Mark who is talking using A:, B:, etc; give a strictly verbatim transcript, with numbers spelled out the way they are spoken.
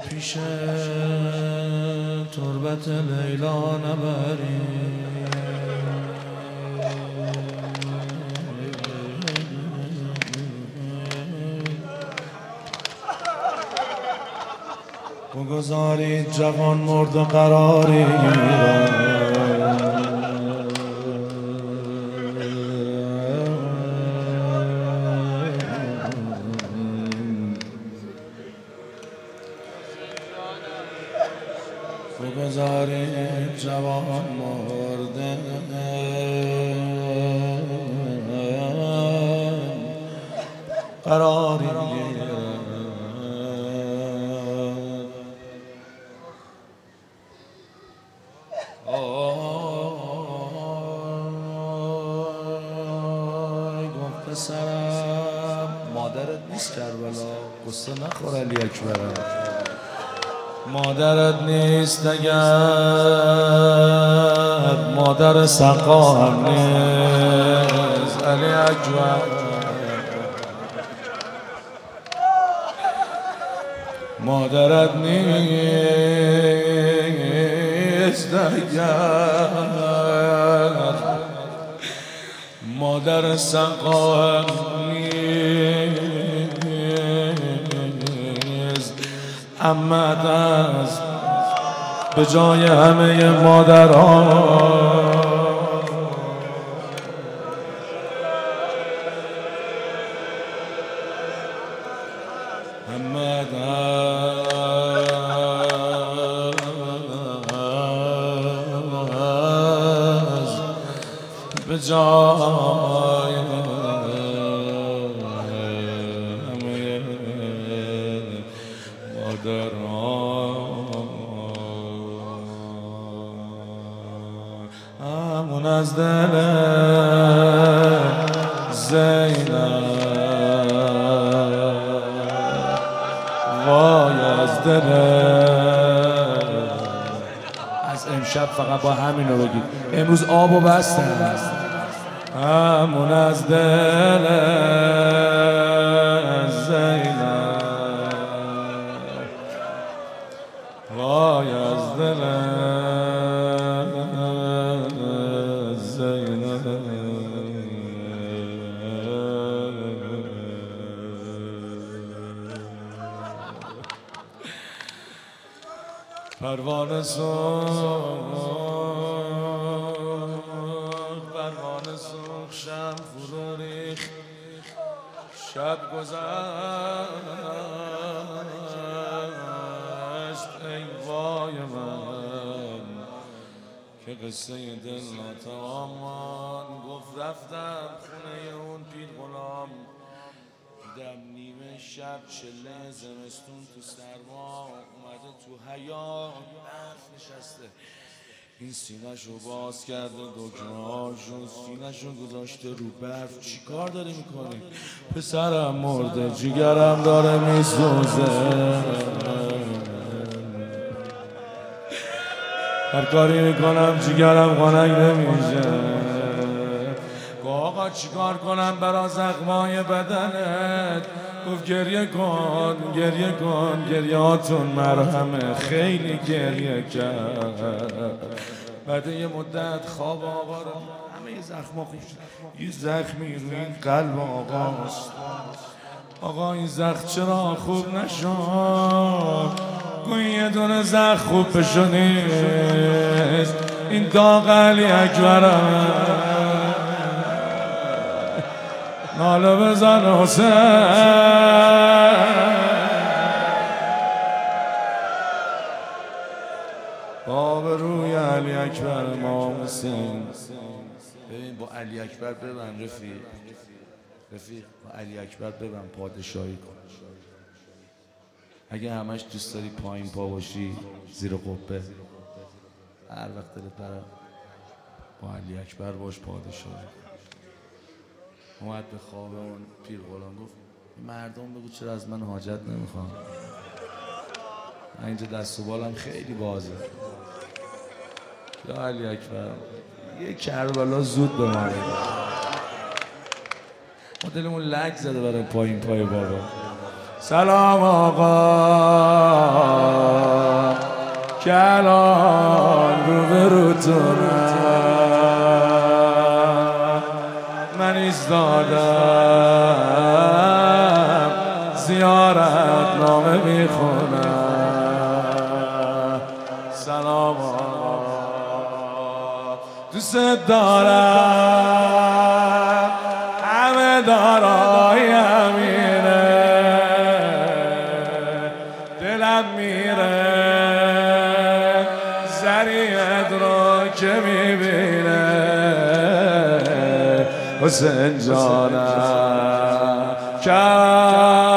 A: پیش تربت لیلا نبری بگذارید جوان مرد قراری بگذارید جوان مرد قراری پسرم مادرت نیست کربلا قصه نخور علی اکبرم مادرت نیست اگر مادر سقا هم نیست علی اکبر مادرت نیست اگر مادر سقا هم نیست عمت است به جای همه مادران عمت است به جای همه مادران همون از دل زینب وای از دل از امشب فقط با همین رو بگید امروز آب و بستن همون از دل زینب وای از دل زینب پروانه سوخت پروانه سوخت شب فرو ریخت شب گذشت ای وای من که قصه دل ناتمام گفت رفتم خونه اون پیر غلام دیدم نیمه شب چله زمستون تو سرما اومده تو حیاط برف نشسته این سینه‌شو باز کرده دکمه‌هاشو سینه‌شو گذاشته رو برف چی کار داری میکنی؟ پسرم مرده جیگرم داره میسوزه هر کاری میکنم جیگرم خنک نمیشه آقا چیکار کنم برا زخمای بدنت گفت گریه کن گریه کن گریه هاتون مرهمه خیلی گریه کرد بعد یه مدت خواب آقا رو همه زخما خوب شد یه زخمی روی این قلب آقاست آقا این زخم چرا خوب نشد گوی یه دونه زخم خوب بشو نیست این داغ علی اکبرم ناله بزن حسین باب روی علی اکبر ما حسین ببین با علی اکبر ببن رفیق رفیق با علی اکبر ببن پادشاهی کن اگه همش دوست داری پایین پا باشی زیر قبه هر وقت دلت برات با علی اکبر باش پادشاهی اومد به خواب اون پیر غلام گفت مردم بگو چرا از من حاجت نمیخوام من اینجا دست و بالم خیلی بازه یا علی اکبر یه کربلا زود به ما ما دلمون لک زده برای پایین پای بابا سلام آقا کلان رو به روتونم من ایستادم زیارت نامه میخونم سلام آقا دوست دارم همه دارایم میره دلم میره زریعت رو که میبینه حسین جانم